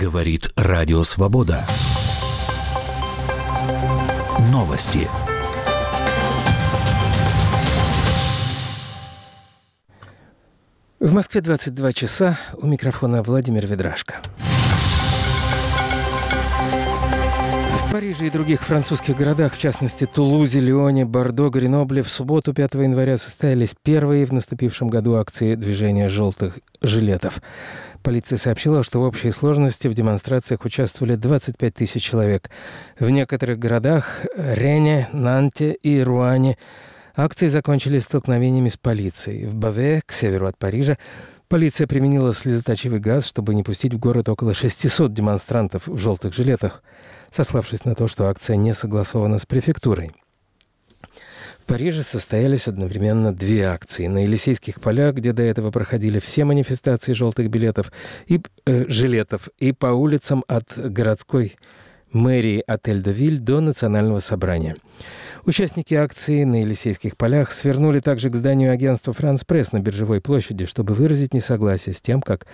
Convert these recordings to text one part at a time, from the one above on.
Говорит Радио Свобода. Новости. В Москве 22 часа. У микрофона Владимир Ведрашко. В Париже и других французских городах, в частности Тулузе, Лионе, Бордо, Гренобле, в субботу 5 января состоялись первые в наступившем году акции движения «желтых жилетов». Полиция сообщила, что в общей сложности в демонстрациях участвовали 25 тысяч человек. В некоторых городах – Рене, Нанте и Руане – акции закончились столкновениями с полицией. В Баве, к северу от Парижа, полиция применила слезоточивый газ, чтобы не пустить в город около 600 демонстрантов в желтых жилетах, сославшись на то, что акция не согласована с префектурой. В Париже состоялись одновременно две акции. На Елисейских полях, где до этого проходили все манифестации желтых жилетов, и по улицам от городской мэрии Отель-де-Виль до Национального собрания. Участники акции на Елисейских полях свернули также к зданию агентства «Франс Пресс» на Биржевой площади, чтобы выразить несогласие с тем, как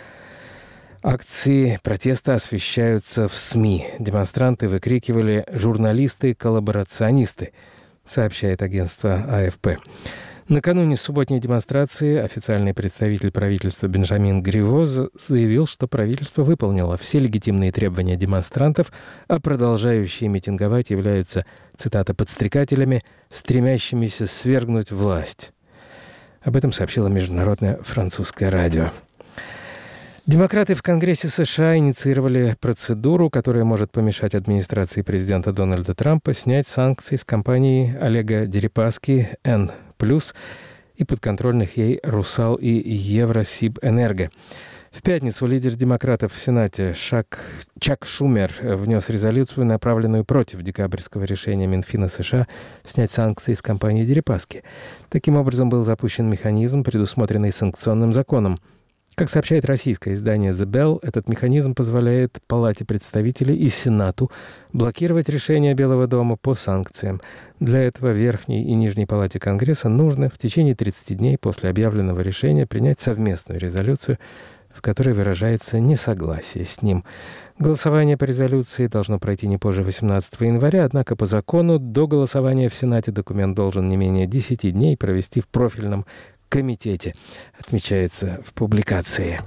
акции протеста освещаются в СМИ. Демонстранты выкрикивали «журналисты-коллаборационисты», сообщает агентство АФП. Накануне субботней демонстрации официальный представитель правительства Бенжамин Гриво заявил, что правительство выполнило все легитимные требования демонстрантов, а продолжающие митинговать являются, цитата, «подстрекателями, стремящимися свергнуть власть». Об этом сообщило Международное французское радио. Демократы в Конгрессе США инициировали процедуру, которая может помешать администрации президента Дональда Трампа снять санкции с компании Олега Дерипаски «Н+» и подконтрольных ей «Русал» и «Евросибэнерго». В пятницу лидер демократов в Сенате Чак Шумер внес резолюцию, направленную против декабрьского решения Минфина США снять санкции с компании Дерипаски. Таким образом, был запущен механизм, предусмотренный санкционным законом. Как сообщает российское издание «The Bell», этот механизм позволяет Палате представителей и Сенату блокировать решения Белого дома по санкциям. Для этого Верхней и Нижней Палате Конгресса нужно в течение 30 дней после объявленного решения принять совместную резолюцию, в которой выражается несогласие с ним. Голосование по резолюции должно пройти не позже 18 января, однако по закону до голосования в Сенате документ должен не менее 10 дней провести в профильном комитете, отмечается в публикации.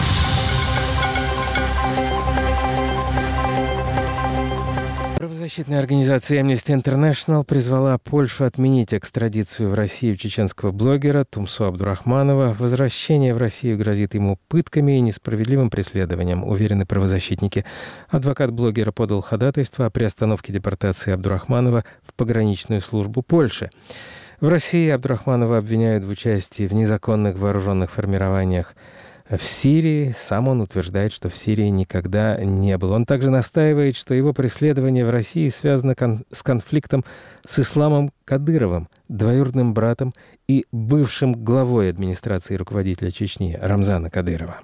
Правозащитная организация Amnesty International призвала Польшу отменить экстрадицию в Россию чеченского блогера Тумсо Абдурахманова. Возвращение в Россию грозит ему пытками и несправедливым преследованием, уверены правозащитники. Адвокат блогера подал ходатайство о приостановке депортации Абдурахманова в пограничную службу Польши. В России Абдурахманова обвиняют в участии в незаконных вооруженных формированиях в Сирии. Сам он утверждает, что в Сирии никогда не был. Он также настаивает, что его преследование в России связано с конфликтом с Исламом Кадыровым, двоюродным братом и бывшим главой администрации руководителя Чечни Рамзана Кадырова.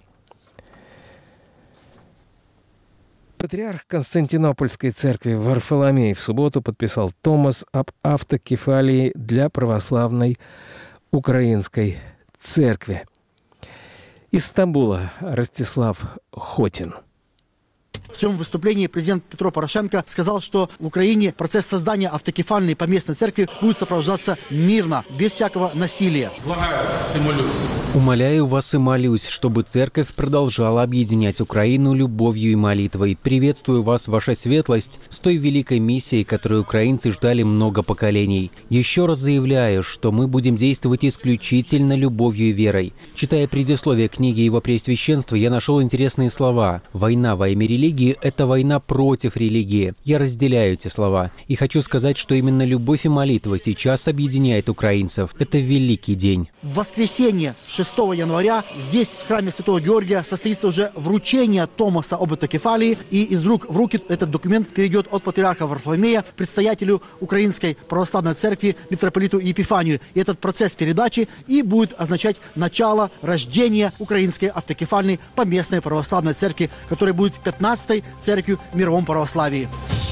Патриарх Константинопольской церкви Варфоломей в субботу подписал томос об автокефалии для православной украинской церкви. Из Стамбула Ростислав Хотин. В своем выступлении президент Петро Порошенко сказал, что в Украине процесс создания автокефальной поместной церкви будет сопровождаться мирно, без всякого насилия. Умоляю вас и молюсь, чтобы церковь продолжала объединять Украину любовью и молитвой. Приветствую вас, ваша светлость, с той великой миссией, которую украинцы ждали много поколений. Еще раз заявляю, что мы будем действовать исключительно любовью и верой. Читая предисловие книги Его Преосвященства, я нашел интересные слова. «Война во имя религии – это война против религии». Я разделяю эти слова. И хочу сказать, что именно любовь и молитва сейчас объединяет украинцев. Это великий день. В воскресенье 6 января здесь, в храме Святого Георгия, состоится уже вручение томоса об автокефалии, и из рук в руки этот документ перейдет от патриарха Варфоломея предстоятелю Украинской Православной Церкви митрополиту Епифанию. И этот процесс передачи и будет означать начало рождения Украинской автокефальной поместной православной церкви, которая будет 15-й церковью в мировом православии.